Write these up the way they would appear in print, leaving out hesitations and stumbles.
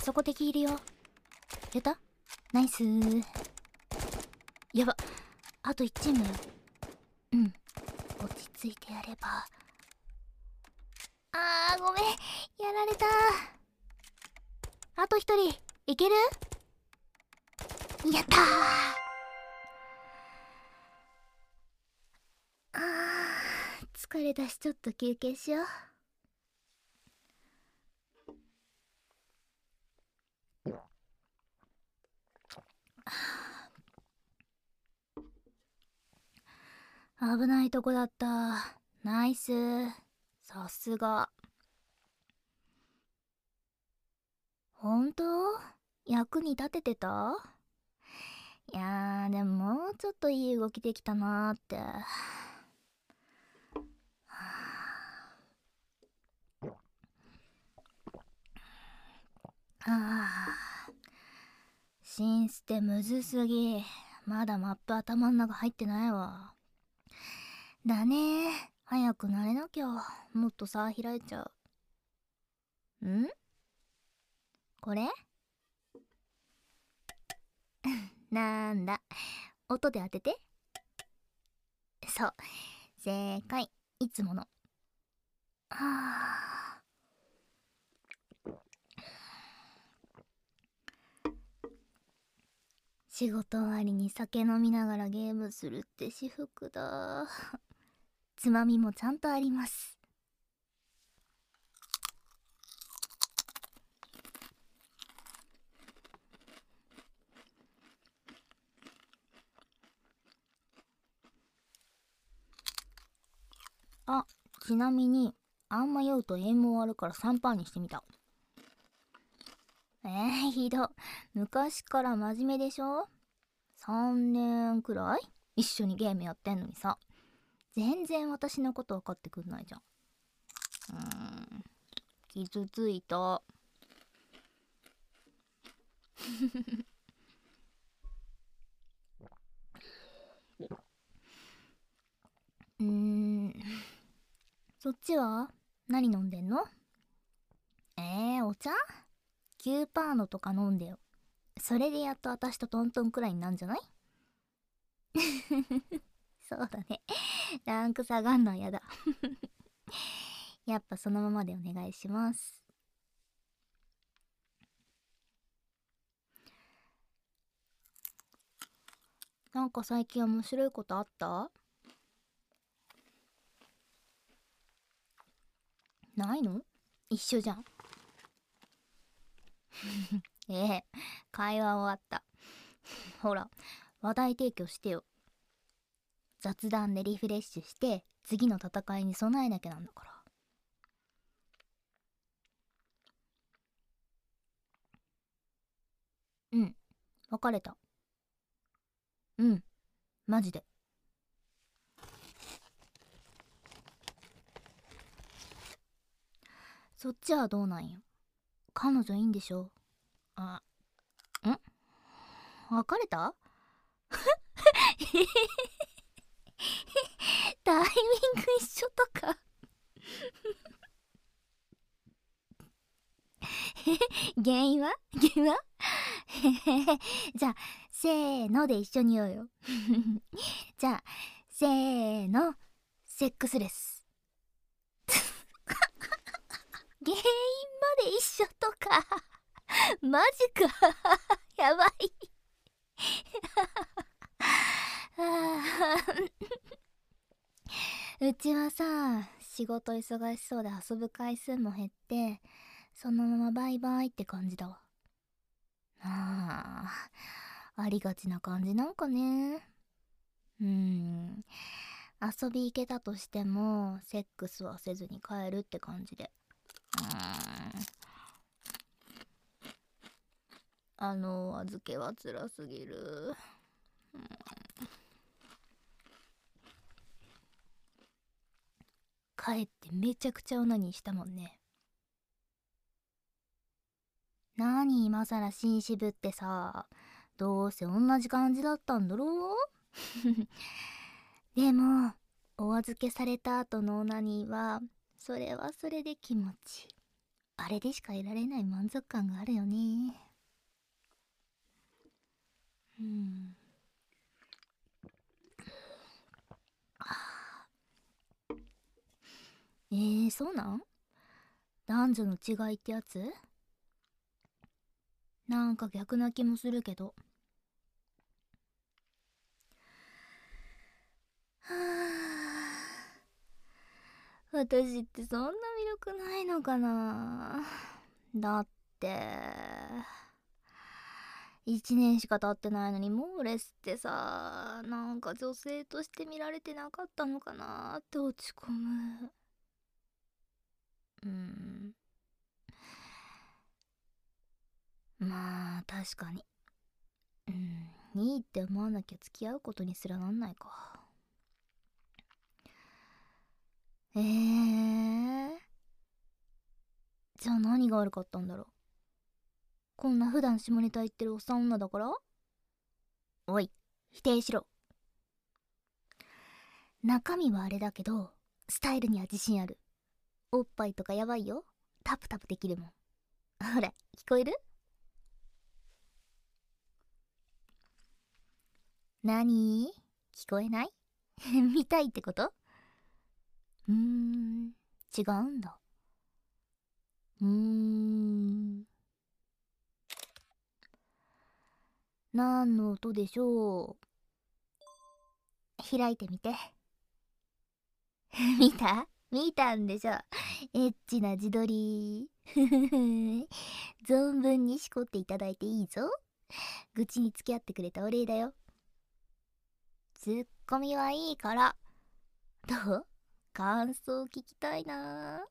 そこ敵いるよ。やった？ナイスー。やば、あと1チーム。うん、落ち着いてやれば。ごめん、やられた。あと1人いける？やったー。疲れたし、ちょっと休憩しよう。危ないとこだった。ナイス。さすが。本当？役に立ててた？いやー、でももうちょっといい動きできたなーって。シンステむずすぎ。まだマップ頭ん中入ってないわ。だねー。早く慣れなきゃ。もっと差開いちゃう。ん？これ？なんだ。音で当てて。そう。正解。いつもの。仕事終わりに酒飲みながらゲームするって至福だ。つまみもちゃんとあります。あ、ちなみにあんま酔うとエイム終わるから3%にしてみた。ひど。昔から真面目でしょ？ 3 年くらい一緒にゲームやってんのにさ、全然私のこと分かってくんないじゃん。傷ついた。そっちは何飲んでんの？お茶？ 9% のとか飲んでよ。それでやっと私とトントンくらいになんじゃない？そうだね。ランク下がんのはやだ。やっぱそのままでお願いします。なんか最近面白いことあった？ないの？一緒じゃん。会話終わった。ほら、話題提供してよ。雑談でリフレッシュして次の戦いに備えなきゃなんだから。うん、別れた。うん、マジで。そっちはどうなんよ？彼女いいんでしょ？別れた？タイミング一緒とか。原因はじゃあせーので一緒に言おうよ。じゃあせーの、セックスレス。原因まで一緒とか。マジか。やばい。うちはさ、仕事忙しそうで遊ぶ回数も減って、そのままバイバイって感じだわ。ありがちな感じなんかね。遊び行けたとしてもセックスはせずに帰るって感じで。預けは辛すぎる。帰ってめちゃくちゃオナニーしたもんね。なに今さら紳士ぶってさ、どうせ同じ感じだったんだろう。でもお預けされた後のオナニーはそれはそれで気持ちいい。 あれでしか得られない満足感があるよね。うん。そうなん？男女の違いってやつ？なんか逆な気もするけど。はあ、私ってそんな魅力ないのかな。だって1年しか経ってないのにモーレスってさ、なんか女性として見られてなかったのかなって落ち込む。まあ確かに。いいって思わなきゃ付き合うことにすらなんないか。じゃあ何が悪かったんだろう。こんな普段下ネタ言ってるおっさん女だから？おい、否定しろ。中身はあれだけどスタイルには自信ある。おっぱいとかやばいよ。タプタプできるもん。ほら、聞こえる？何？聞こえない？見たいってこと？違うんだ。何の音でしょう？開いてみて。見たんでしょ？エッチな自撮り。存分にしこっていただいていいぞ。愚痴に付き合ってくれたお礼だよ。ツッコミはいいから。どう？感想聞きたいな。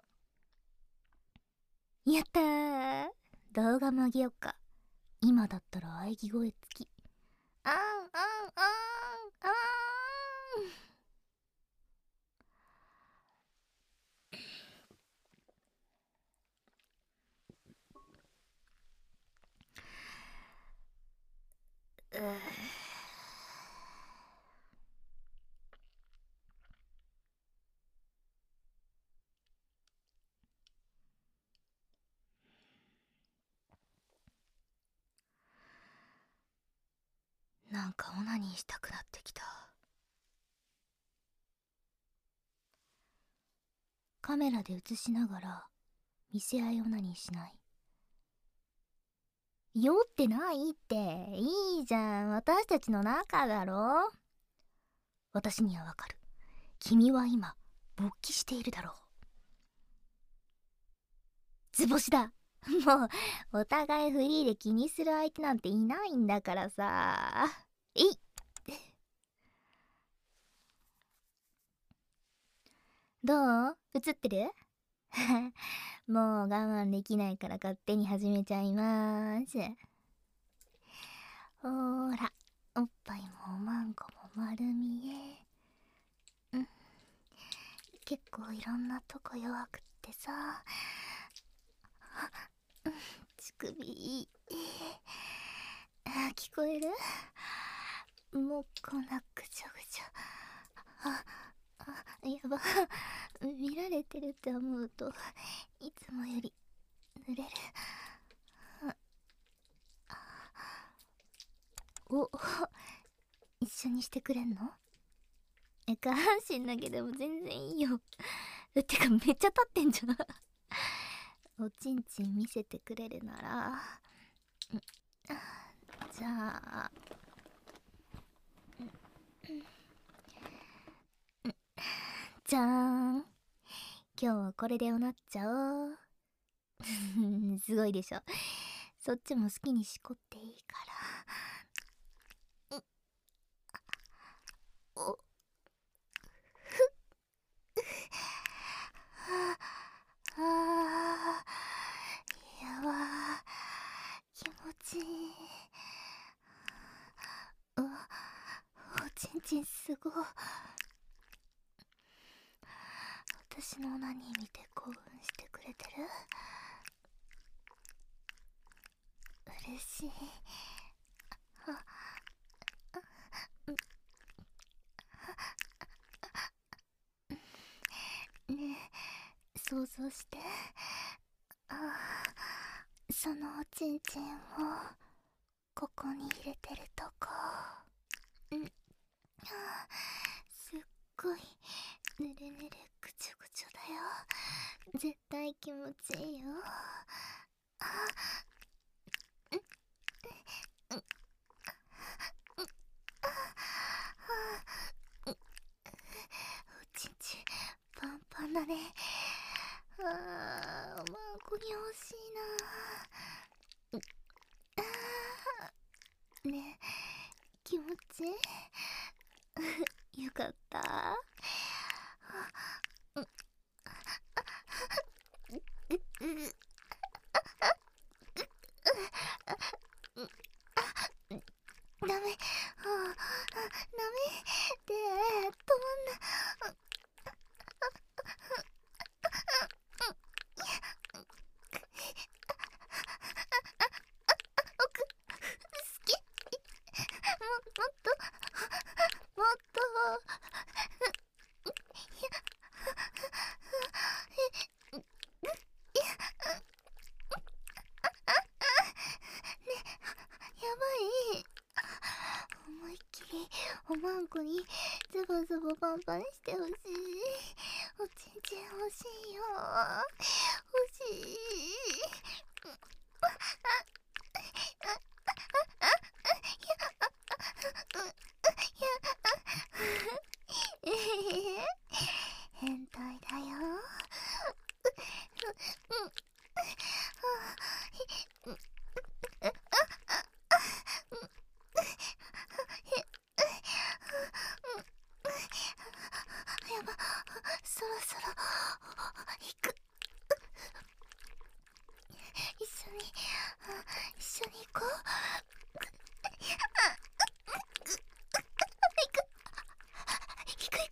やったー。動画もあげよっか。今だったら喘ぎ声付き。あんあんあんあん。なんかオナニーしたくなってきた。カメラで映しながら見せ合いオナニーしない？酔ってないって。いいじゃん、私たちの仲だろ。私にはわかる。君は今勃起しているだろう。図星だ。もうお互いフリーで気にする相手なんていないんだからさ。えいっ。どう？映ってる？もう我慢できないから勝手に始めちゃいまーす。ほーら、おっぱいもおまんこも丸見え。結構いろんなとこ弱くってさ。乳首。聞こえる？もうこんなぐちゃぐちゃ。やば。見られてるって思うといつもより濡れる。お、一緒にしてくれんの？下半身だけでも全然いいよ。てかめっちゃ立ってんじゃん。おちんちん見せてくれるなら、じゃあ、じゃーん。今日はこれでおなっちゃおう。すごいでしょ。そっちも好きにしこっていいから。お、あー、やばー。気持ちいい。おちんちんすごい。私のオナニー見て興奮してくれてる？嬉しい。ねえ、想像して。 そのおちんちんをここに入れてるとこ。すっごいぬるぬるぐちょぐちょだよ。絶対気持ちいいよ。おちんちんパンパンだね。おまんこに欲しいな。ねえ、気持ちいいよかった。ダメ、ダメで、止まんな。奥、好き。もっと、もっと。やばい。思いっきりおまんこにズボズボパンパンしてほしい。おちんちん欲しいよ。欲しい。変態だよ。やば、そろそろ行く。一緒に行こう。行く。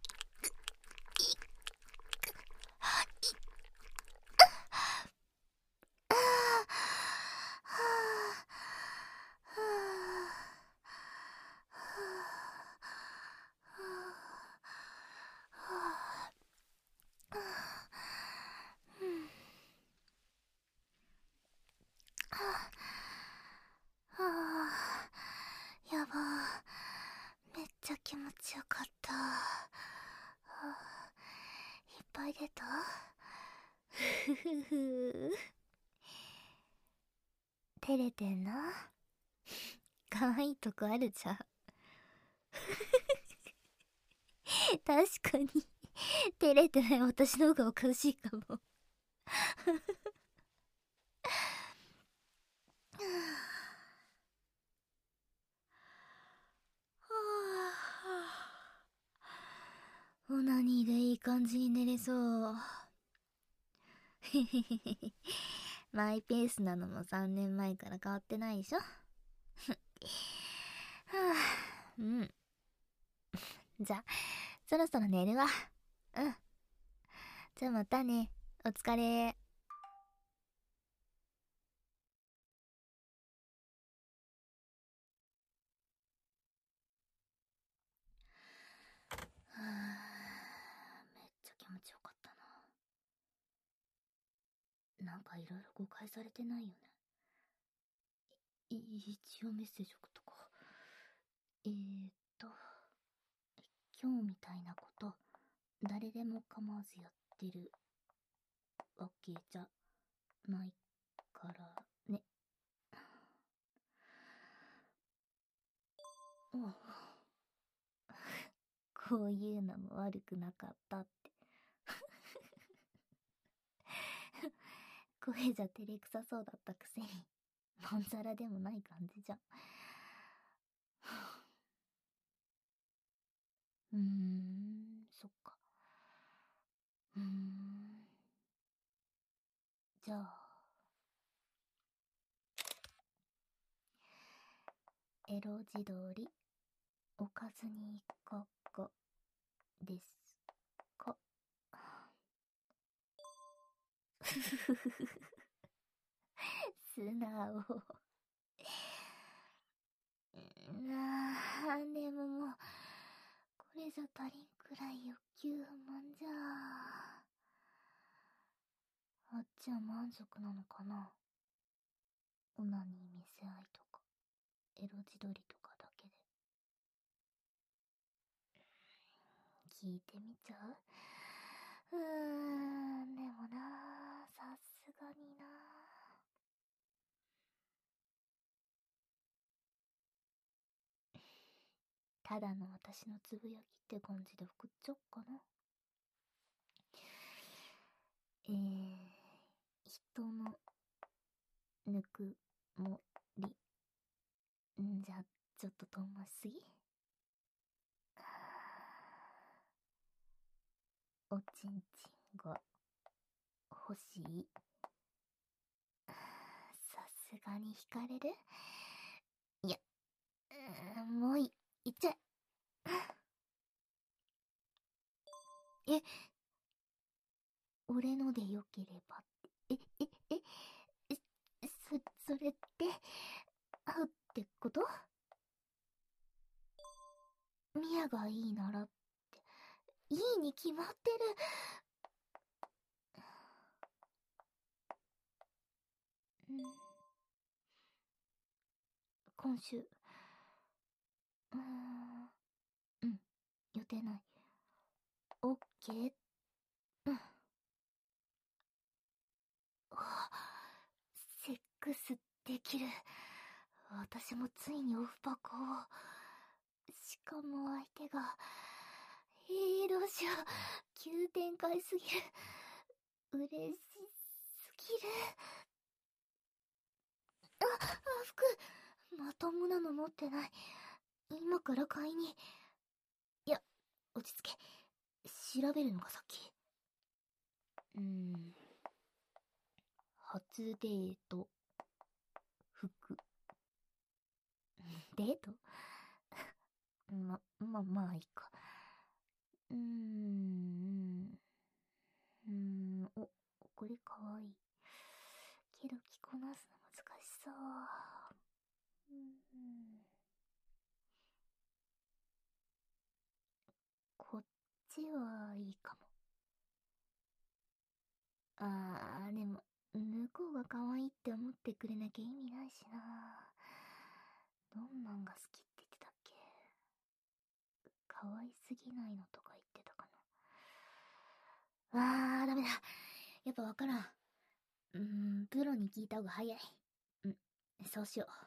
やば、めっちゃ気持ちよかった。いっぱい出た。ふふふ。照れてんな。可愛いとこあるじゃん。確かに照れてない私の方がおかしいかも。オナニーでいい感じに寝れそう。マイペースなのも3年前から変わってないでしょ。はあ、うん。じゃあ、そろそろ寝るわ。うん。じゃあまたね。お疲れ。はあ、めっちゃ気持ちよかったな。なんかいろいろ誤解されてないよね。一応メッセージ送っとこう。と、今日みたいなこと誰でも構わずやってるわけじゃないからね。おう、こういうのも悪くなかったって声じゃ照れくさそうだったくせにまんざらでもない感じじゃん。そっか。じゃあエロ自撮りおかずにここですか。素直。でももうこれじゃ足りんくらい欲求不満じゃ。 あっちは満足なのかな。オナニー見せ合いとか、エロ自撮りとかだけで。聞いてみちゃう。でもな、さすがにな。ただの私のつぶやきって感じで送っちゃおっかな。人のぬくもり。じゃあ、ちょっと遠回しすぎ。おちんちんが欲しい。さすがに惹かれる。いや、もういっちゃえ。え、俺のでよければって。それって、会うってことミヤがいいならって、いいに決まってる。今週。予定ない。オッケー。セックスできる。私もついにオフ箱を。しかも相手が、どうしよう。急展開すぎる。嬉しすぎる。服、まともなの持ってない。今から買いに。いや、落ち着け。調べるのが先。初デート。服。デートまあいいか。これかわいい。けど着こなすの難しそう。こっちはいいかも。でも、向こうが可愛いって思ってくれなきゃ意味ないしな。どんなんが好きって言ってたっけ。可愛すぎないのとか言ってたかな。ダメだ。やっぱわからん。プロに聞いた方が早い。そうしよう。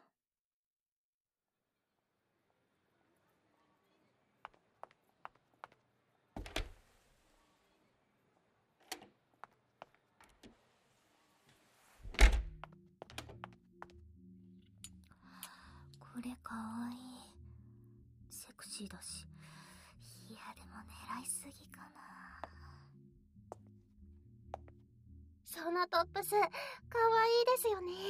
これかわいい。セクシーだし。いや、でも狙いすぎかな。そのトップス、かわいいですよね。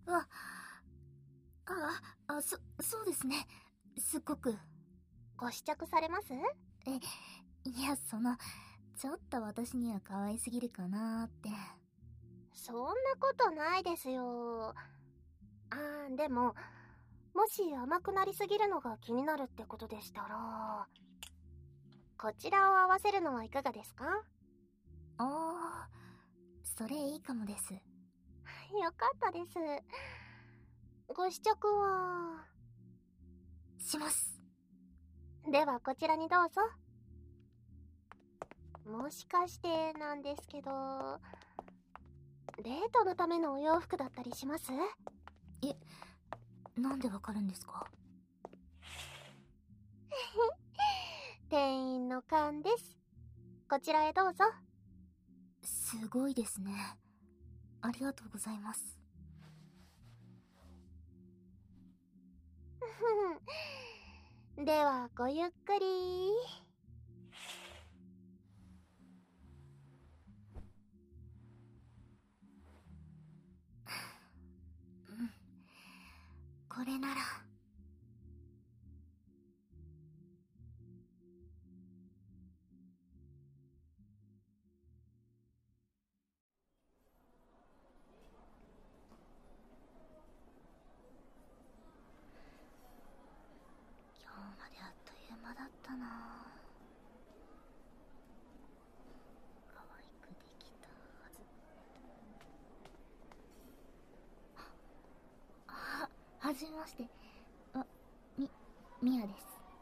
そうですね。すっごく。ご試着されます？いや、ちょっと私には可愛すぎるかなーって。そんなことないですよ。でも、もし甘くなりすぎるのが気になるってことでしたら、こちらを合わせるのはいかがですか？それいいかもです。よかったです。ご試着はします。ではこちらにどうぞ。もしかしてなんですけど、デートのためのお洋服だったりします？なんでわかるんですか？店員の勘です。こちらへどうぞ。すごいですね。ありがとうございます。ではごゆっくり。これなら。今日まであっという間だったな。 じめまして。あ、ミヤです。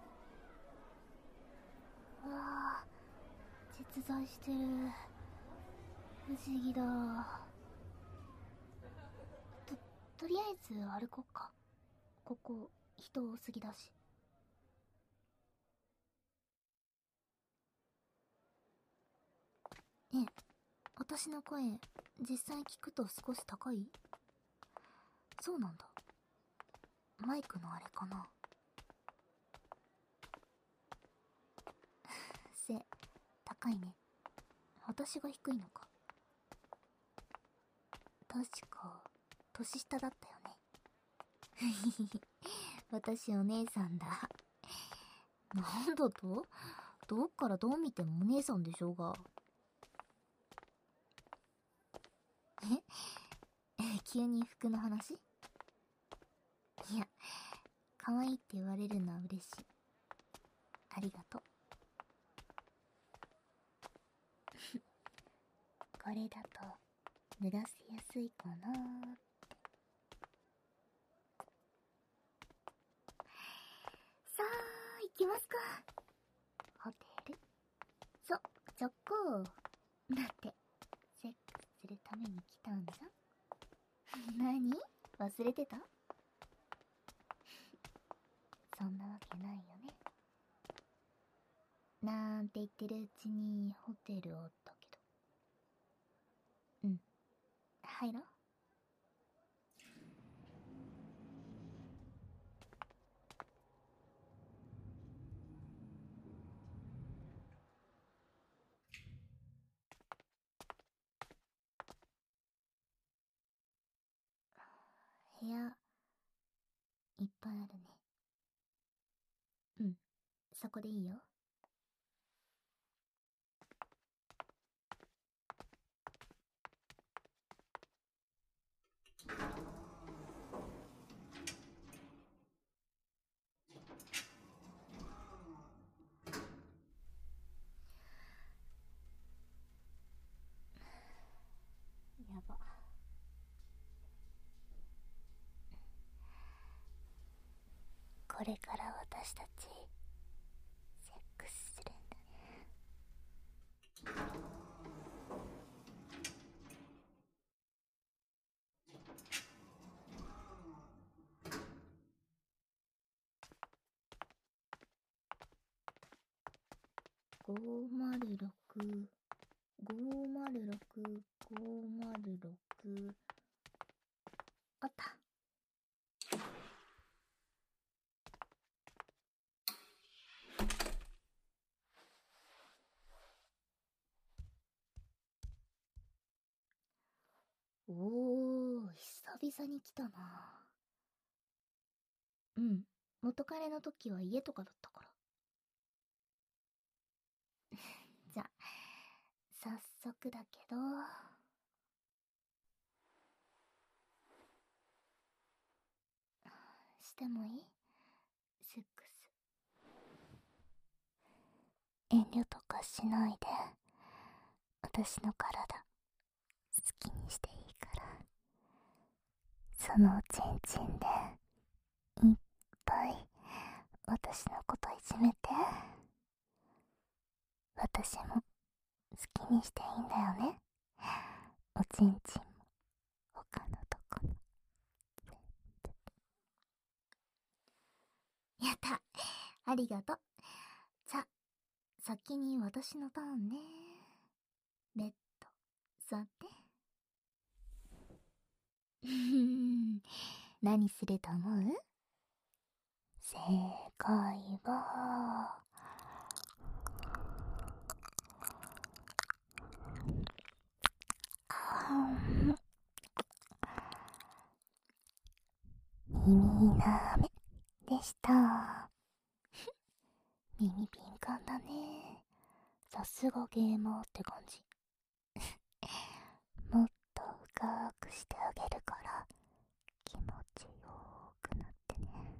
わあ、実在してる。不思議だ。とりあえず歩こっか。ここ、人多すぎだし。私の声、実際聞くと少し高い？そうなんだ。マイクのあれかな。高いね。私が低いのか。確か、年下だったよね。私お姉さんだ。なんだと？どっからどう見てもお姉さんでしょうが。急に服の話？いや、可愛いって言われるのは嬉しい。ありがとう。これだと脱がせやすいかなーって。さあ、行きますか。ホテル？直行。だって、セックスするために来たんじゃん。何？忘れてた？そんなわけないよね。なんて言ってるうちにホテルおったけど。入ろう。部屋、いっぱいあるね。そこでいいよ。やば。これから私たち、セックスするんだね。506、506、506。あった。おー、久々に来たな。元彼の時は家とかだったから。じゃ、早速だけど、してもいい？セックス。遠慮とかしないで、私の体、好きにしていいから。そのおちんちんで、いっぱい、私のこといじめて。私も、好きにしていいんだよね。おちんちんも、他のとこも、全部。やった。ありがとう。じゃ、先に私のターンね。ベッド、座って。何すると思う？正解は、耳なめでした。耳敏感だね。さすがゲーマーって感じ。もっと深くしてあげるから気持ちよくなってね。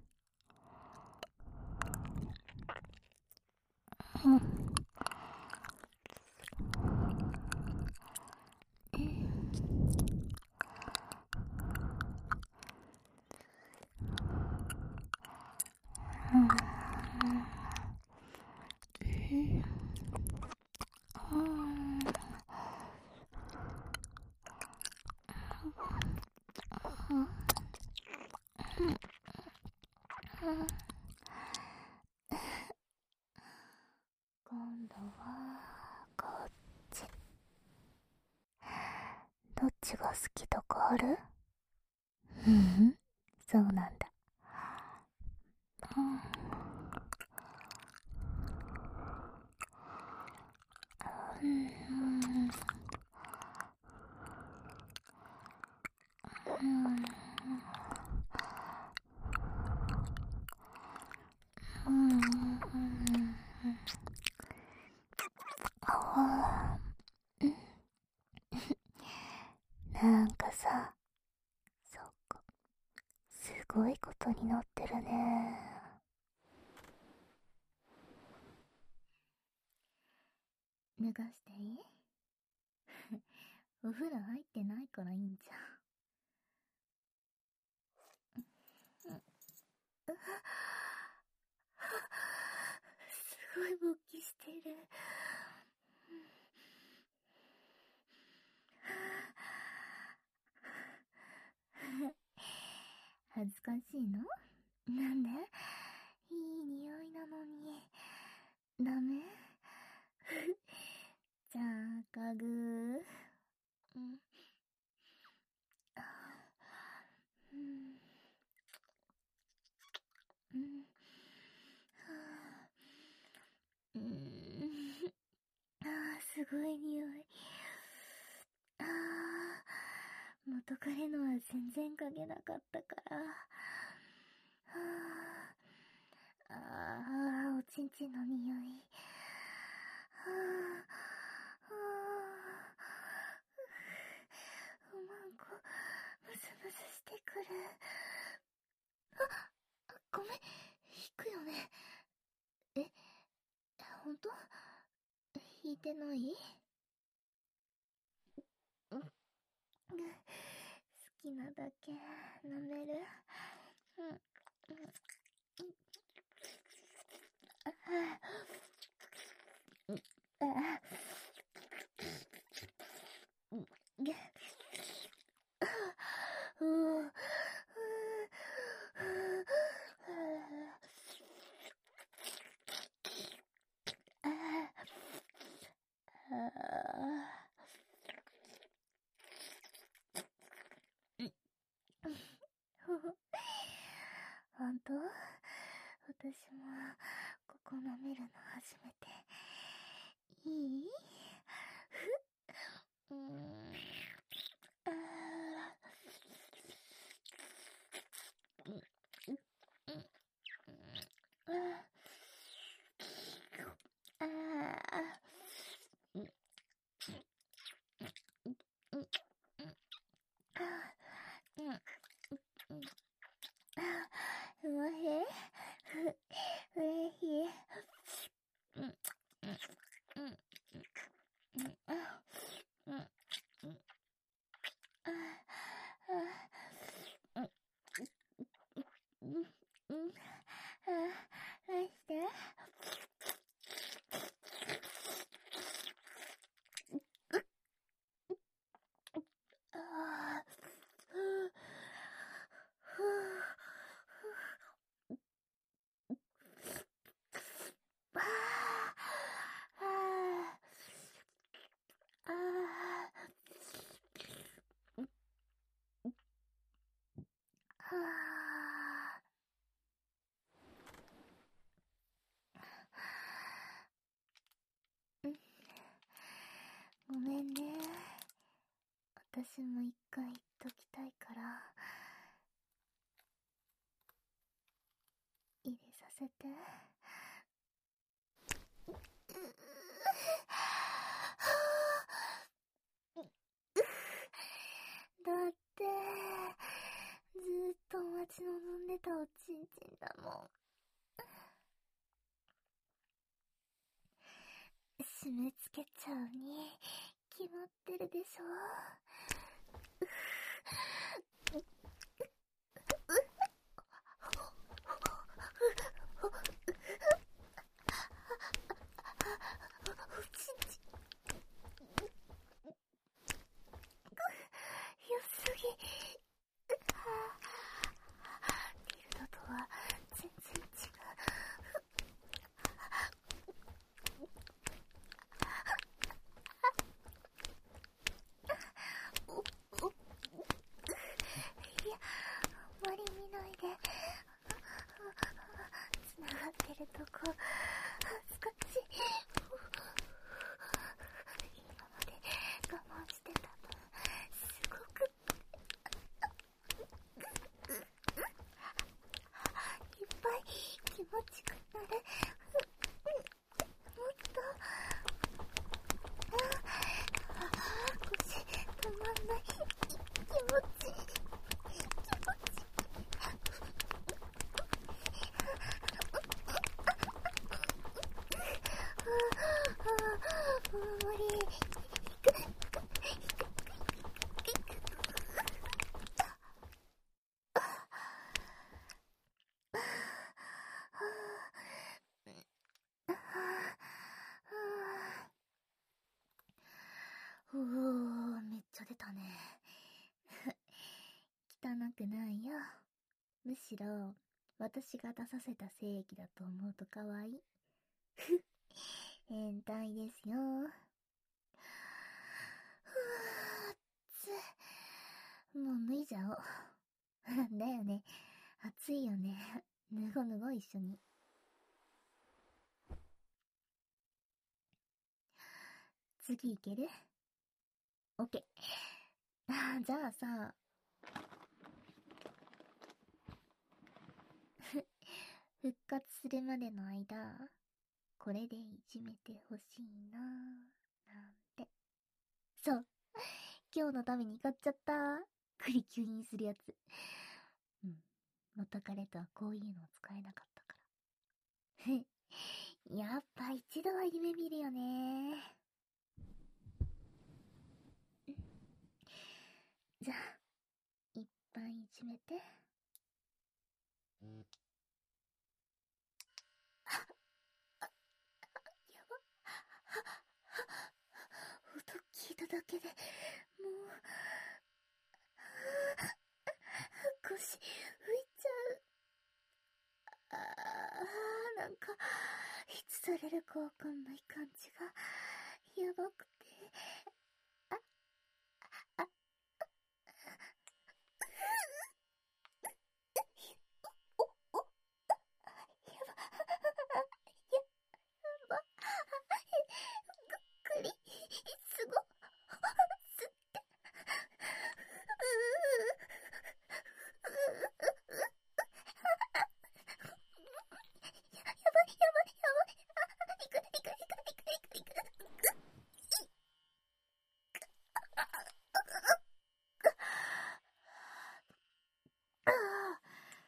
今度はこっち。どっちが好きとかある？うん、そうなんだ。うん、うん、あなんかさ、そっか、すごいことになってるね。脱がしていい？お風呂入ってないからいいんじゃん。すごい勃起してる。恥ずかしいの？なんで？いい匂いなのに。ダメ？じゃあ、かぐー。うん。うん。うん。うん。すごい匂い。元彼のは全然嗅げなかったから。おちんちんの匂い。おまんこ、ムスムスしてくる。ごめん、引くよね。え、ほんと？引いてない？好きなだけ舐める。ほんと？私もここ舐めるの初めて。いい？うん。うわへ？うれひ？返して。ごめんね。私も一回言っときたいから、入れさせて。だって、ずーっと待ち望んでたおちんちんだもん。締め付けちゃうに決まってるでしょ。おちんちん良すぎ。 むしろ、私が出させた精液だと思うと可愛い。ふっ、変態ですよ。ふーもう脱いじゃおう。だよね。暑いよね。脱ごう脱ごう一緒に。次いける？オッケー。じゃあさ、復活するまでの間、これでいじめてほしいなーなんて。そう。今日のために買っちゃった。クリキュインするやつ。うん。元彼とはこういうのを使えなかったから。やっぱ一度は夢見るよね。じゃあ、いっぱいいじめて。やば。音聞いただけで、もう、腰浮いちゃう。なんか、いつされるかわかんない感じが、やばくて。くり、すご、すって。やばいやばいやばい。いくいくいくいくいくいく。ああ。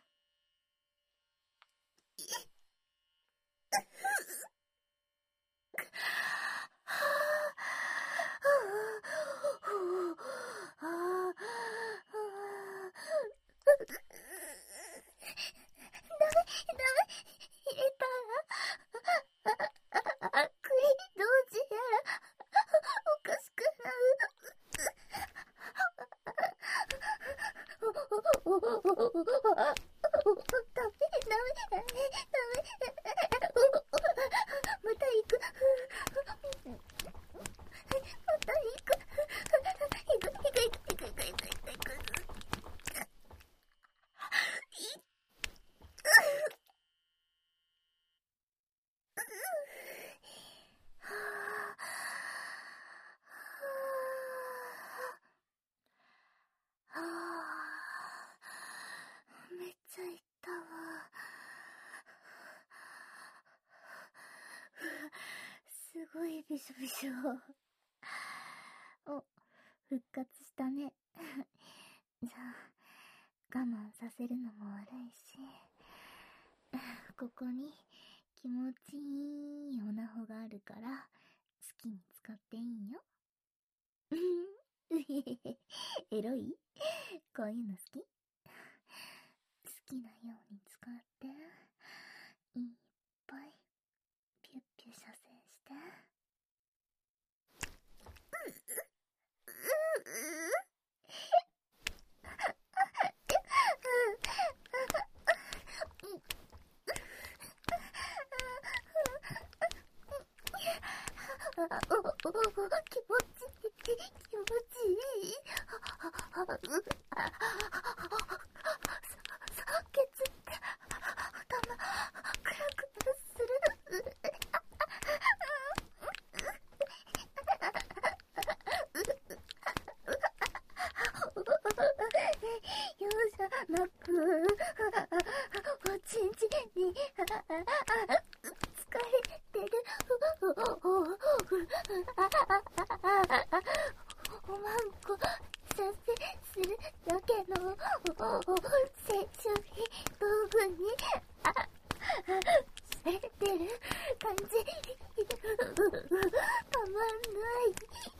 クイ同時やらおかしくなる。ダメダメ。また行く。また行く。行く。めっちゃ行ったわ。すごいびしょびしょ。お、復活したね。じゃあ、我慢させるのも悪いし、ここに気持ちいいオナホがあるから、好きに使っていいよ。うへへへ、エロい？こういうの好き？好きなように使って、いっぱい、ピュッピュ射精して。気持ちいい。気持ちいい。ケツって頭クラクラする。容赦なくおちんちんに疲れてる。おまんこ射精するだけの青春道具にされてる感じたまんない。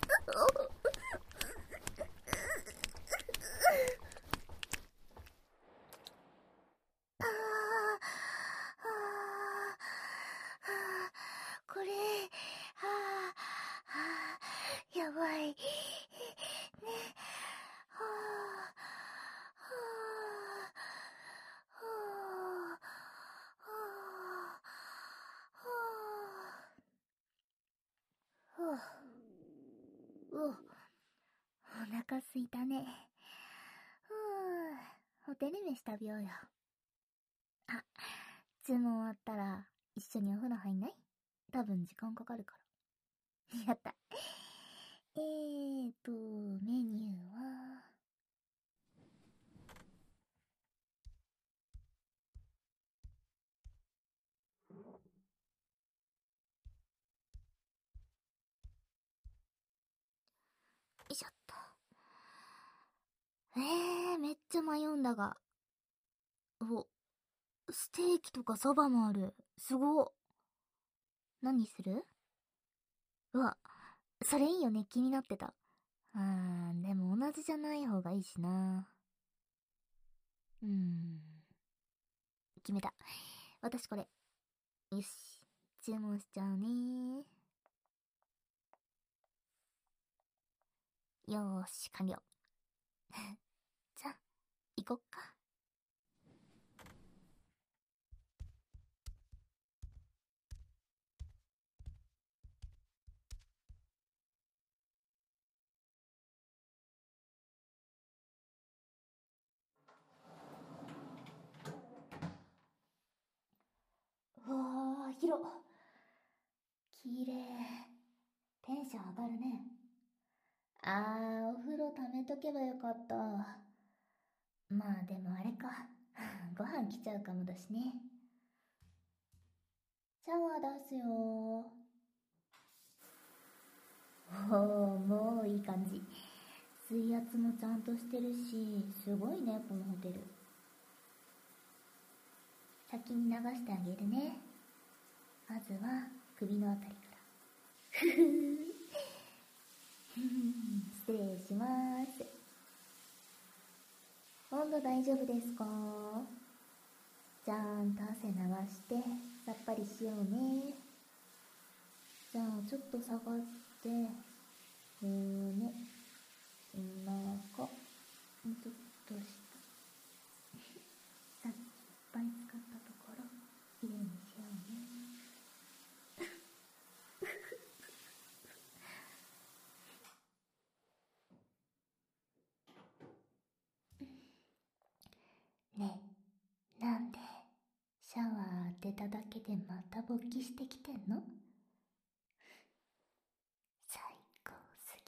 これ、やばい。ね、 すいたね。ホテル飯食べようよ。あ、注文終わったら一緒にお風呂入んない？多分時間かかるから。やった。メニューは、よいしょっと。めっちゃ迷うんだが。お、ステーキとかそばもある。すごっ。何する？うわ、それいいよね、気になってた。でも同じじゃない方がいいしな。決めた。私これ。よし、注文しちゃうね。よーし、完了。じゃあ、行こっか。うわー、広っ。きれい。テンション上がるね。お風呂溜めとけばよかった。まあでもあれか。ご飯来ちゃうかもだしね。シャワー出すよもういい感じ。水圧もちゃんとしてるし、すごいね、このホテル。先に流してあげるね。まずは首のあたりから。ふふ失礼します。温度大丈夫ですか？ちゃんと汗流してさっぱりしようね。じゃあちょっと下がって、胸、お腹、もうちょっと下。さっぱり使ったところきれいにしようね。ねえ、なんでシャワー当てただけでまた勃起してきてんの？最高す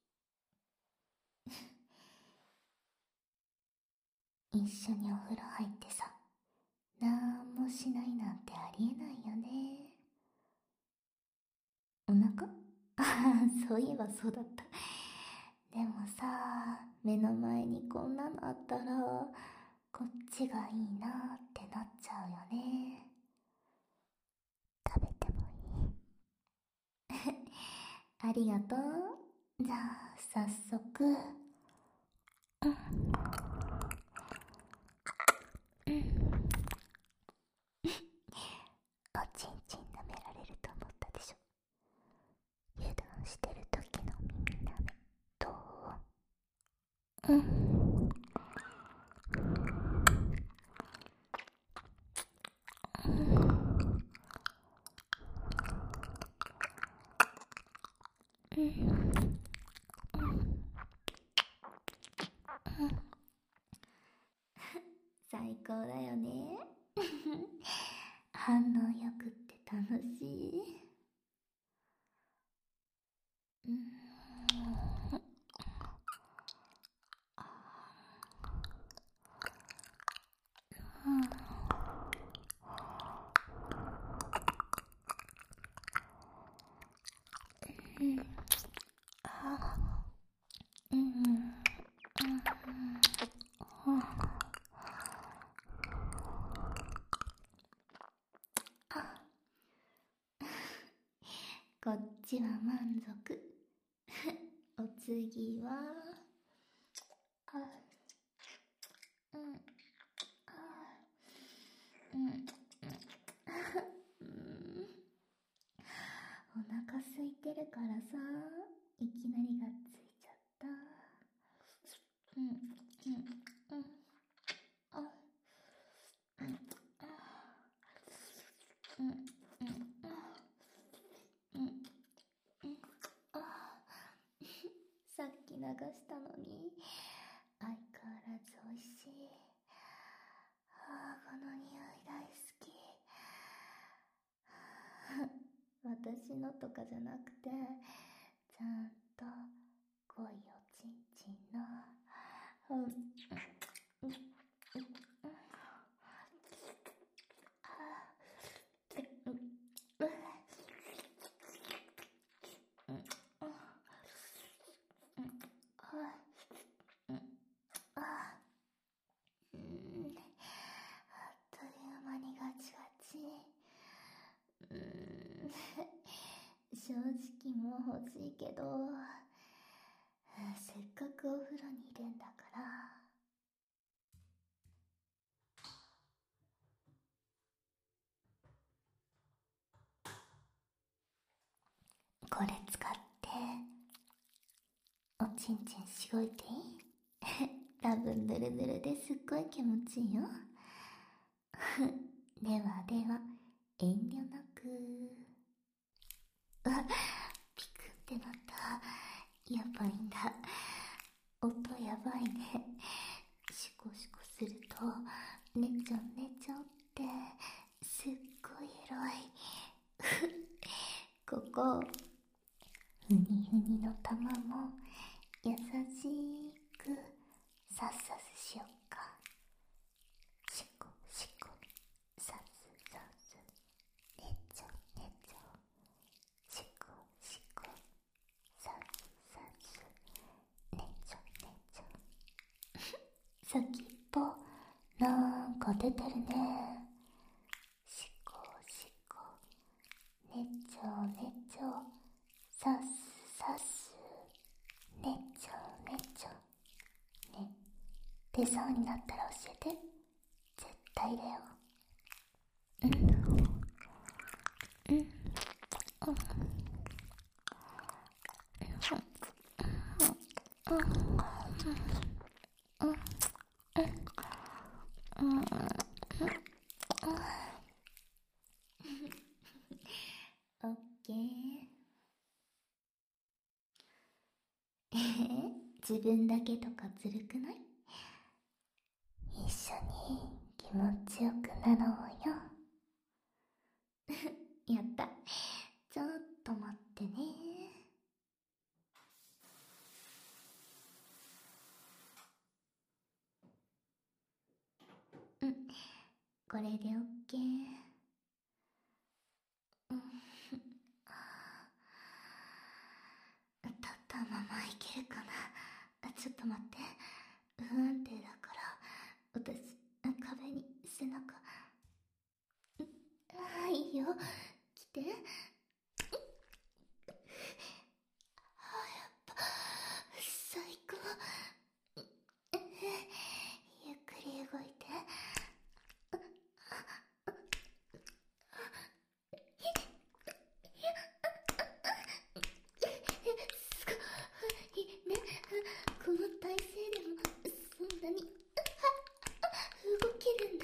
ぎ。一緒にお風呂入ってさ、なんもしないなんてありえないよね。お腹？そういえばそうだった。でもさ、目の前にこんなのあったら、こっちがいいなってなっちゃうよね。食べてもいい？ありがとう。じゃあ、早速。おちんちん舐められると思ったでしょ。油断してる時の耳舐め。どう？最高だよね。反応よくって楽しい。こっちは満足。お次は、お腹空いてるからさ、いきなりがっついちゃった。さっき流したのに美味しい。この匂い大好き。私のとかじゃなくて、ちゃんと濃いおちんちんの、あっという間にガチガチ。正直もう欲しいけど、せっかくお風呂に入れんだから。これ使っておちんちんしごいていい？多分ヌルヌルですっごい気持ちいいよ。ではでは、遠慮なく。ピクってなった。やばいんだ。音やばいね。シコシコするとねちょねちょってすっごいエロい。ここふにふにの玉も優しくさっさすしよっか。シコシコさすさすねちょねちょシコシコさすさすねちょねちょ。先っぽなんか出てるね。シコシコねちょねちょさすさすねちょねちょね。出そうになったら教えて。絶対だよ。オッケー。自分だけとかずるくない？一緒に気持ちよくなろうよ。やった。ちょっと待ってね。これでオッケー。立ったままいけるかな。ちょっと待って。不安定だから、私、壁に背中。いいよ。来て。やっぱ、最高。ゆっくり動いて。すごいね。この体勢でもそんなに動けるんだ。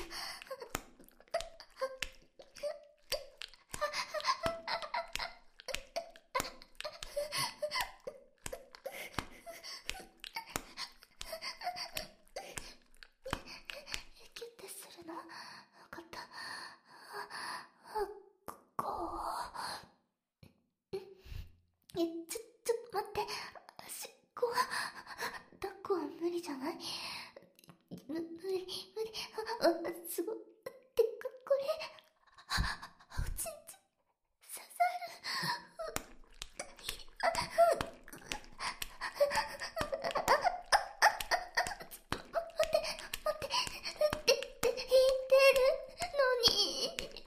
キュッてするの？わかった。こう。ちょっと待って。しっこは、抱っこは無理じゃない？無理。すごい。てか、これ、おちんちん、刺さる。待って、引いてるのに。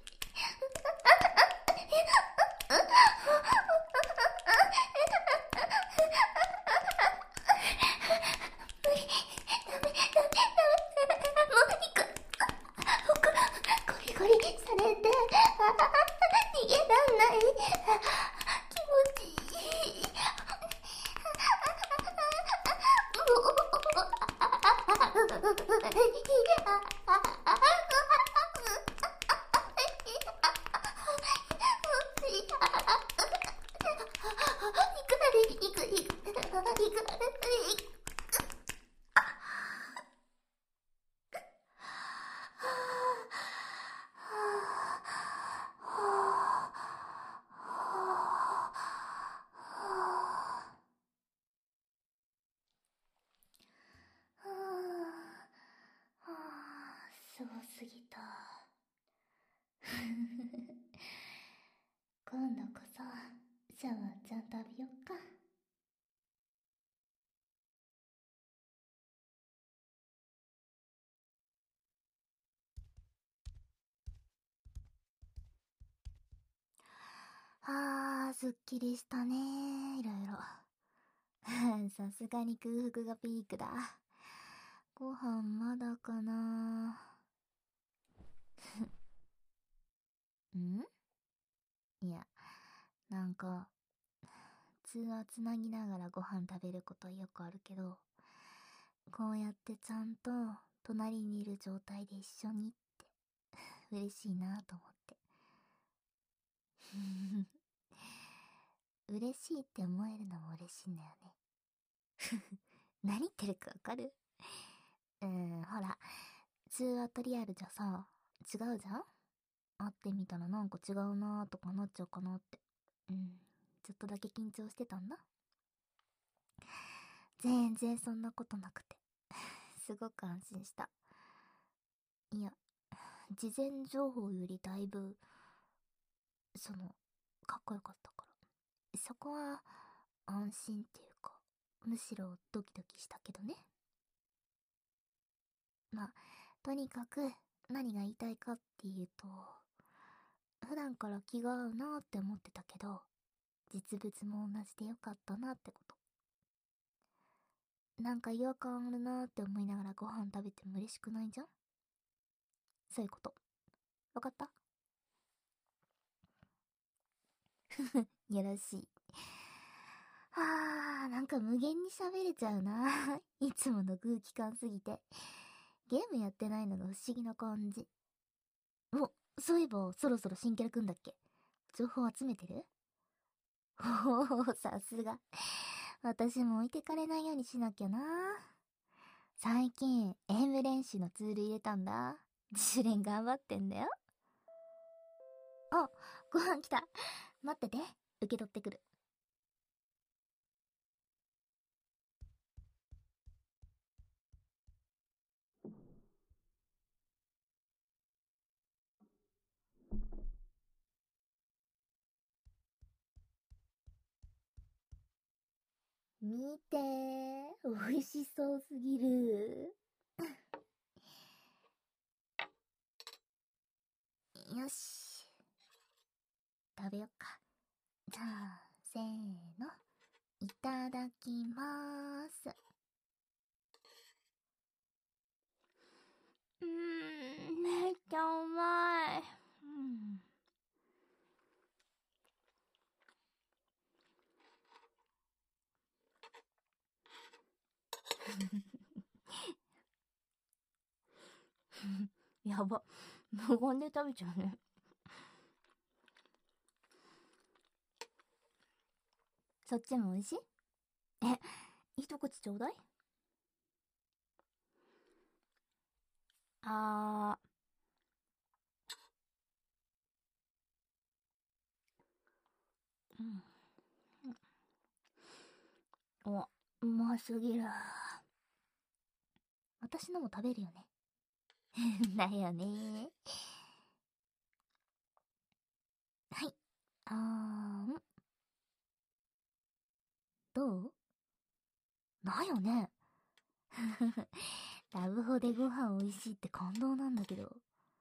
ゴリゴリされて、逃げらんない。気持ちいい。 すごすぎた。今度こそシャワーちゃんと浴びよっか。すっきりしたね、いろいろ。さすがに空腹がピークだ。ご飯まだかな。んいや、なんか、通話つなぎながらご飯食べることよくあるけど、こうやってちゃんと隣にいる状態で一緒にって嬉しいなと思って。嬉しいって思えるのも嬉しいんだよね。何言ってるかわかる？ほら、通話とリアルじゃさ、違うじゃん？会ってみたらなんか違うなーとかなっちゃうかなって。ちょっとだけ緊張してたんだ。全然そんなことなくて。すごく安心した。いや、事前情報よりだいぶ、かっこよかったから。そこは、安心っていうか、むしろドキドキしたけどね。まあ、とにかく、何が言いたいかっていうと、普段から気が合うなって思ってたけど、実物も同じでよかったなってこと。なんか違和感あるなって思いながらご飯食べても嬉しくないじゃん？そういうこと。わかった？よろしい。なんか無限に喋れちゃうな。いつもの空気感すぎて。ゲームやってないのが不思議な感じ。そういえばそろそろ新キャラくんだっけ？情報集めてる？さすが。私も置いてかれないようにしなきゃな。最近、演舞練習のツール入れたんだ。自主練頑張ってんだよ。あ、ご飯来た。待ってて、受け取ってくる。見てー、美味しそうすぎる。よし。食べよっか。じゃあ、せーの。いただきまーす。めっちゃうまい。やば。無言で食べちゃうね。そっちも美味しい？一口ちょうだい。あー。うますぎる。私のも食べるよね。だよね。はい。どう？だよね。ラブホでご飯美味しいって感動なんだけど。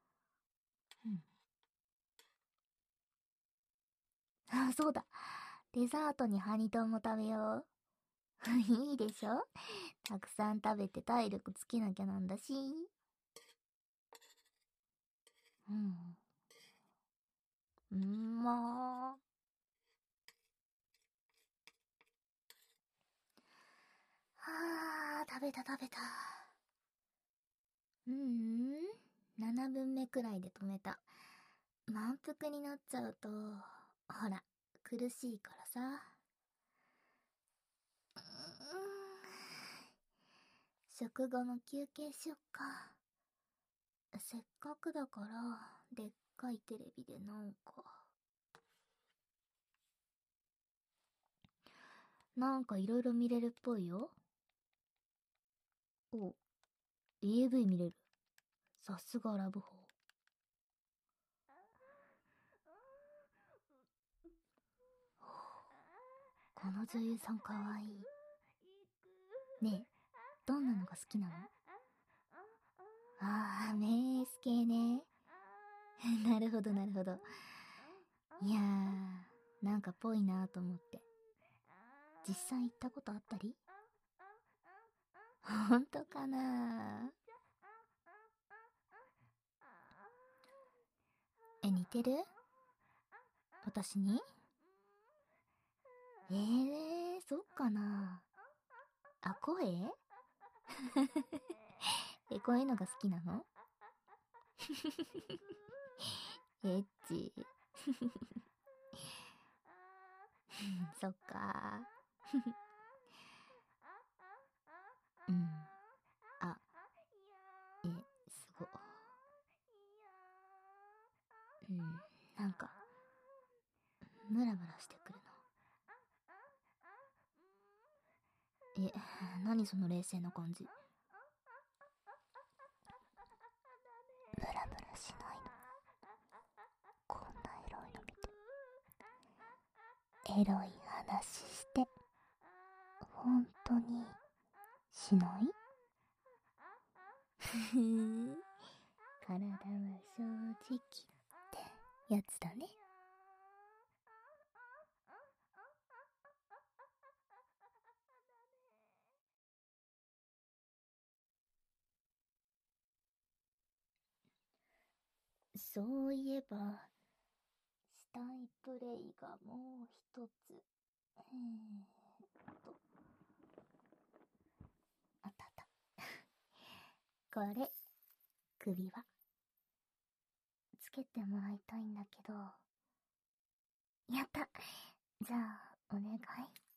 そうだ。デザートにハニトンも食べよう。いいでしょ？たくさん食べて体力つけなきゃなんだし。まあ。食べた食べた。7分目くらいで止めた。満腹になっちゃうと、ほら、苦しいからさ。食後の休憩しよっか。せっかくだから、でっかいテレビでなんかいろいろ見れるっぽいよ。AV 見れる。 さすがラブホ。この女優さんかわいい。ねえ、どんなのが好きなの？あー、メース系ね。なるほどなるほど。いやー、なんかぽいなーと思って。実際行ったことあったり？ほんとかなー。似てる？私に？そっかな。あ、声？こういうのが好きなの？エッチ。そっか。うん。あ、すご。うん、なんか、ムラムラしてくるの。何その冷静な感じ。ムラムラしないの。こんなエロいの見て。エロい話して。本当に、しない？体は正直ってやつだね。そういえば、したいプレイがもう一つ。あったあった。これ、首輪。つけてもらいたいんだけど。やった。じゃあ、お願い。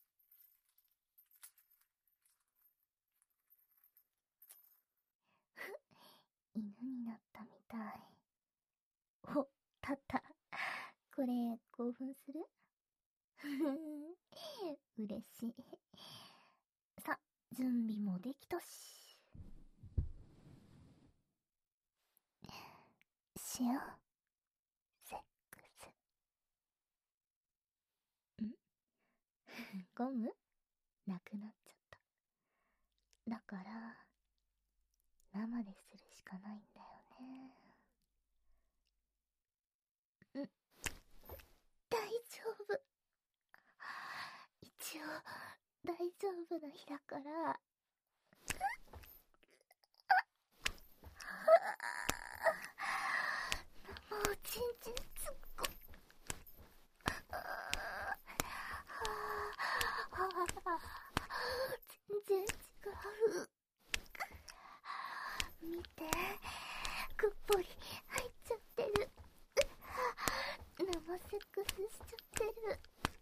犬になったみたい。お、立った。これ、興奮する？嬉しい。さ、準備もできたし。しよう。セックス。ゴムなくなっちゃった。だから、生でするしかないんだよね。大丈夫。一応、大丈夫な日だから。もうちんちんつっこ。全然違う。見て、くっぽり入っちゃってる。生セックスしちゃってる。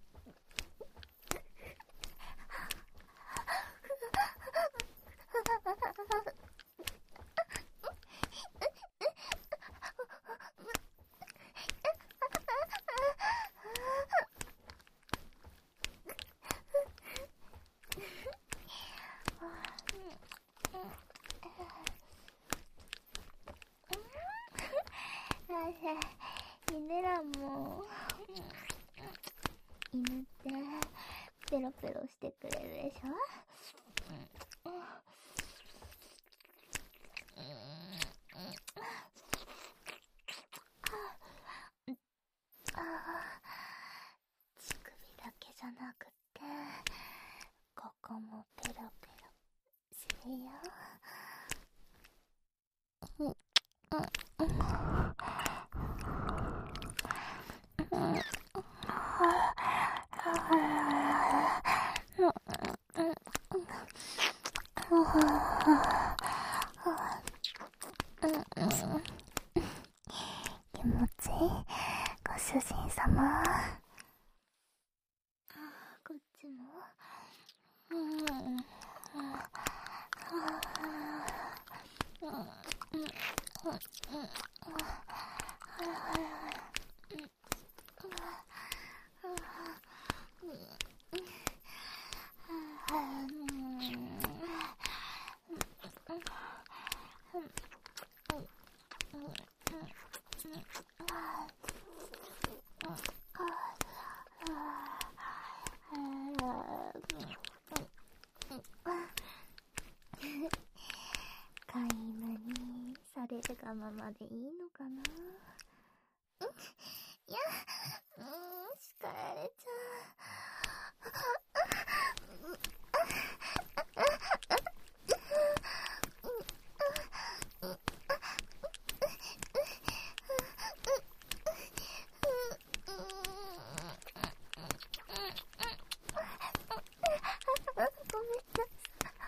犬らも、犬ってペロペロしてくれるでしょ？乳首だけじゃなくて、ここもペロペロするよ。気持ちいい、ご主人様。こっちも。 飼い犬にされるがままでいいのかな。いや、叱られちゃう。ごめんなさい。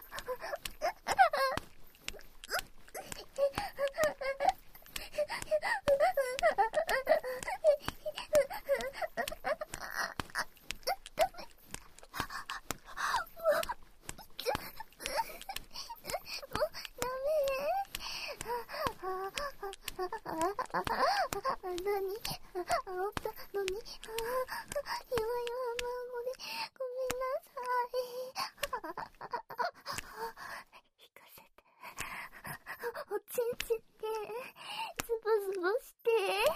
何？煽ったのに、弱々孫でごめんなさい。引かせて、おちんちんでズボズボして、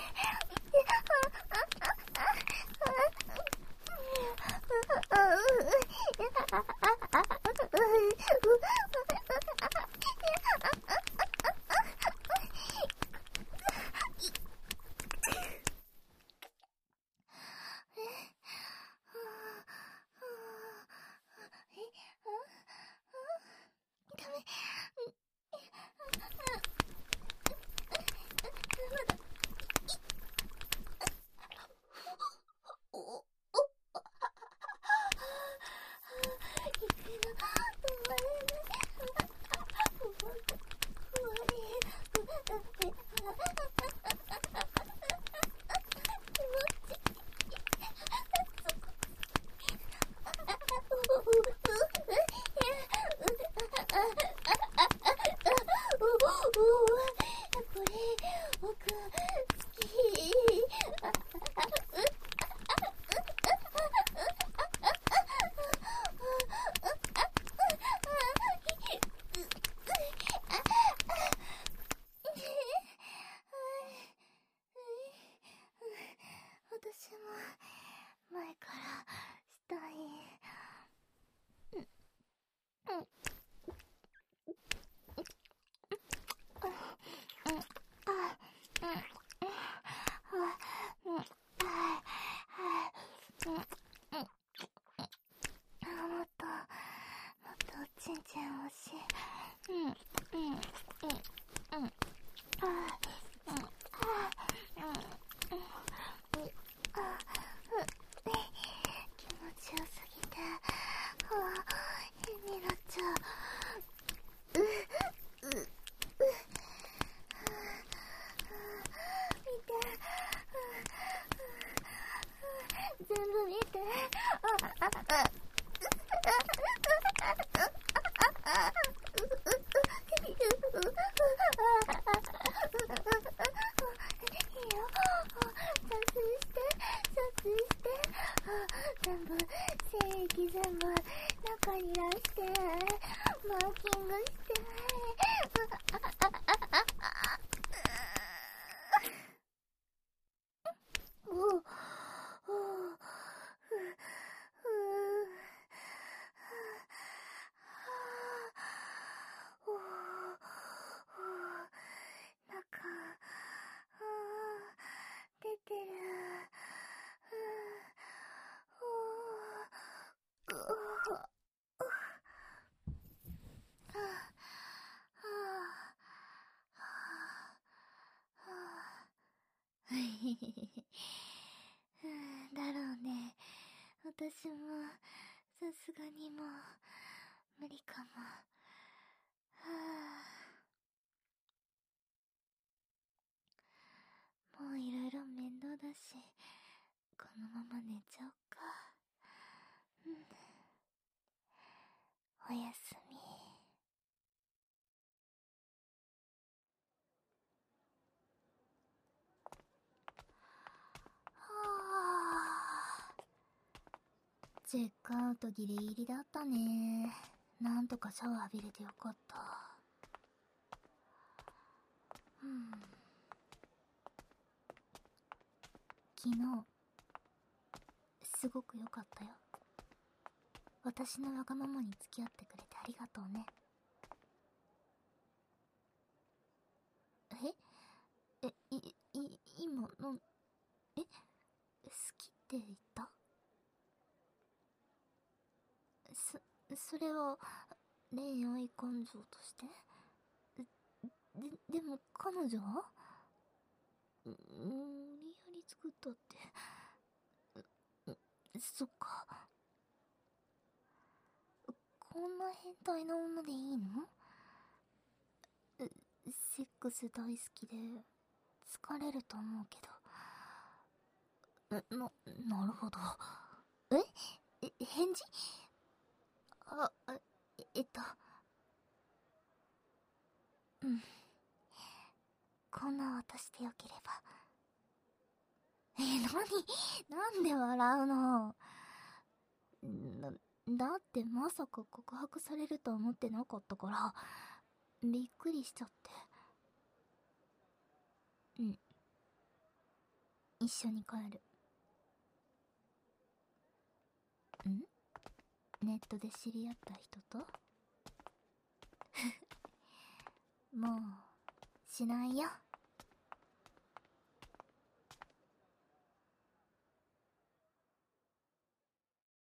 私も前からしたい。もっとおちんちん欲しい。気持ちよすぎて変になっちゃう。見て、全部見て。全部精液全部中に出してマーキングして中出てる。だろうね。私もさすがにもう無理かも。もういろいろ面倒だし、このまま寝ちゃおうか。おやすみ。チェックアウトギリギリだったね。なんとかシャワー浴びれてよかった。 昨日すごく良かったよ。私のわがままに付き合ってくれてありがとうね。今の、好きって言った？それは恋愛感情として？でも彼女は無理やり作ったって。そっか。こんな変態な女でいいの？セックス大好きで疲れると思うけど。なるほど。返事？あ、えっと、うん。こんな私でよければ。なんで笑うの？だってまさか告白されると思ってなかったから、びっくりしちゃって。うん。一緒に帰る。ん？ネットで知り合った人と？もう、しないよ。